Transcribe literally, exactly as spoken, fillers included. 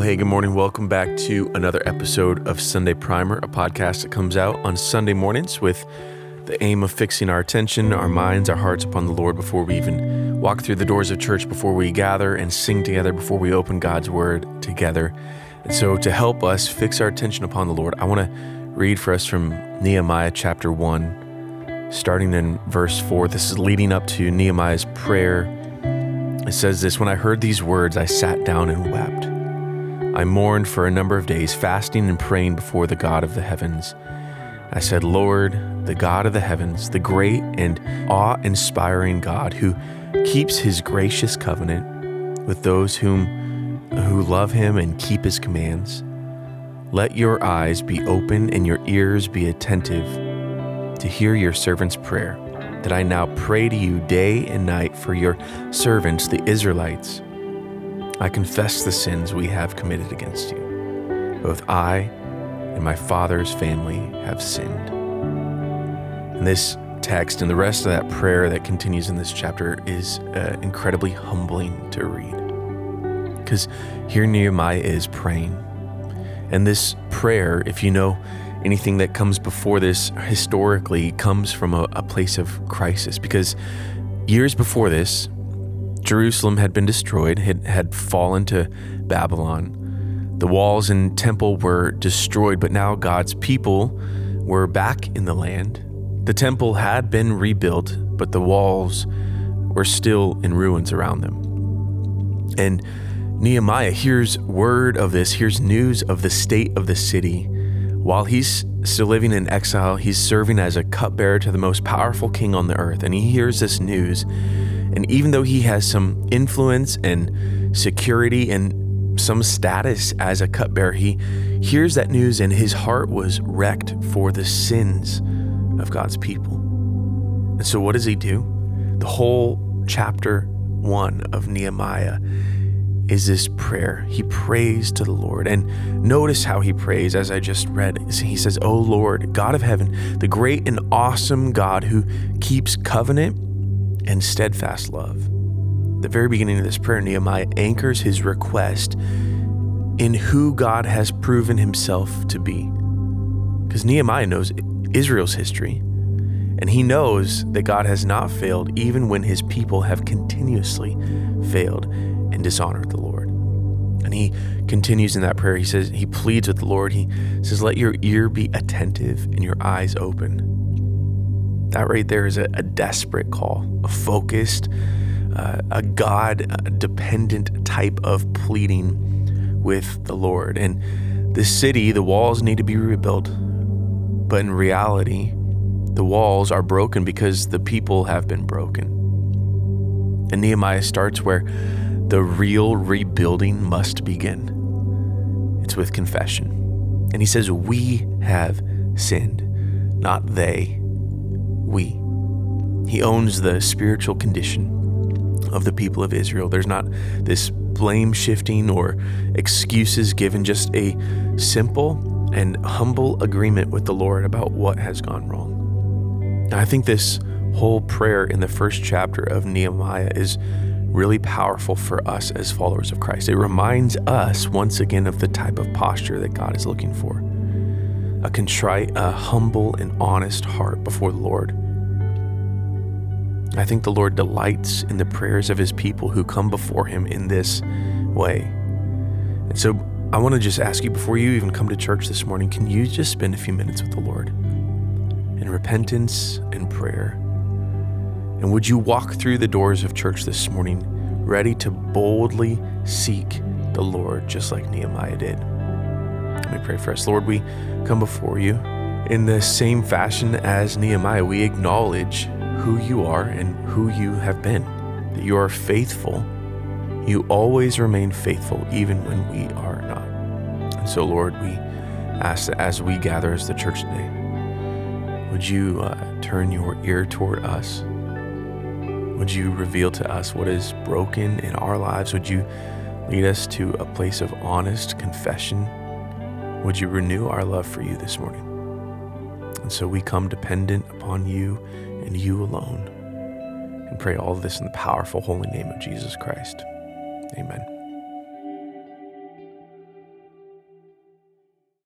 hey, good morning. Welcome back to another episode of Sunday Primer, a podcast that comes out on Sunday mornings with the aim of fixing our attention, our minds, our hearts upon the Lord before we even walk through the doors of church, before we gather and sing together, before we open God's Word together. And so to help us fix our attention upon the Lord, I want to read for us from Nehemiah chapter one, starting in verse four. This is leading up to Nehemiah's prayer. It says this: "When I heard these words, I sat down and wept. I mourned for a number of days, fasting and praying before the God of the heavens. I said, Lord, the God of the heavens, the great and awe-inspiring God who keeps his gracious covenant with those whom who love him and keep his commands, let your eyes be open and your ears be attentive to hear your servant's prayer, that I now pray to you day and night for your servants, the Israelites. I confess the sins we have committed against you. Both I and my father's family have sinned." And this text and the rest of that prayer that continues in this chapter is uh, incredibly humbling to read. Because here Nehemiah is praying. And this prayer, if you know anything that comes before this historically, comes from a, a place of crisis. Because years before this, Jerusalem had been destroyed, had, had fallen to Babylon. The walls and temple were destroyed, but now God's people were back in the land. The temple had been rebuilt, but the walls were still in ruins around them. And Nehemiah hears word of this, hears news of the state of the city. While he's still living in exile, he's serving as a cupbearer to the most powerful king on the earth. And he hears this news. And even though he has some influence and security and some status as a cupbearer, he hears that news and his heart was wrecked for the sins of God's people. And so what does he do? The whole chapter one of Nehemiah is this prayer. He prays to the Lord. And notice how he prays, as I just read. He says, "O Lord, God of heaven, the great and awesome God who keeps covenant and steadfast love." The very beginning of this prayer, Nehemiah anchors his request in who God has proven himself to be. Because Nehemiah knows Israel's history, and he knows that God has not failed even when his people have continuously failed and dishonored the Lord. And he continues in that prayer. He says, he pleads with the Lord. He says, "Let your ear be attentive and your eyes open." That right there is a, a desperate call, a focused, uh, a God-dependent type of pleading with the Lord. And the city, the walls need to be rebuilt. But in reality, the walls are broken because the people have been broken. And Nehemiah starts where the real rebuilding must begin. It's with confession. And he says, "We have sinned," not they. We. He owns the spiritual condition of the people of Israel. There's not this blame shifting or excuses given, just a simple and humble agreement with the Lord about what has gone wrong. And I think this whole prayer in the first chapter of Nehemiah is really powerful for us as followers of Christ. It reminds us once again of the type of posture that God is looking for. A contrite, a humble and honest heart before the Lord. I think the Lord delights in the prayers of his people who come before him in this way. And so I want to just ask you, before you even come to church this morning, can you just spend a few minutes with the Lord in repentance and prayer? And would you walk through the doors of church this morning ready to boldly seek the Lord just like Nehemiah did? Let me pray for us. Lord, we come before you in the same fashion as Nehemiah. We acknowledge who you are and who you have been, that you are faithful. You always remain faithful even when we are not. And so, Lord, we ask that as we gather as the church today, would you uh, turn your ear toward us? Would you reveal to us what is broken in our lives? Would you lead us to a place of honest confession? Would you renew our love for you this morning? And so we come dependent upon you and you alone, and pray all of this in the powerful holy name of Jesus Christ. Amen.